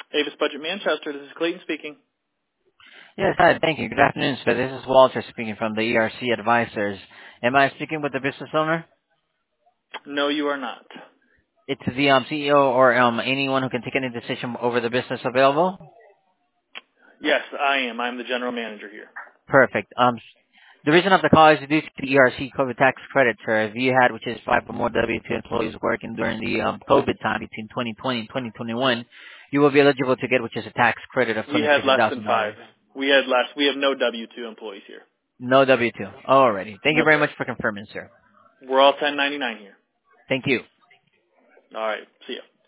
Avis Budget Manchester, this is Clayton speaking. Yes, hi. Thank you. Good afternoon, sir. This is Walter speaking from the ERC Advisors. Am I speaking with the business owner? No, you are not. It's the CEO or anyone who can take any decision over the business available? Yes, I am. I'm the general manager here. Perfect. The reason of the call is due to the ERC COVID tax credit, sir. If you had, which is 5 or more W-2 employees working during the COVID time between 2020 and 2021, you will be eligible to get, which is a tax credit of We had less than $250,000. five. We had less. We have no W-2 employees here. No W-2. Alrighty. Thank you No, very sir. much for confirming, sir. We're all 1099 here. Thank you. All right. See ya.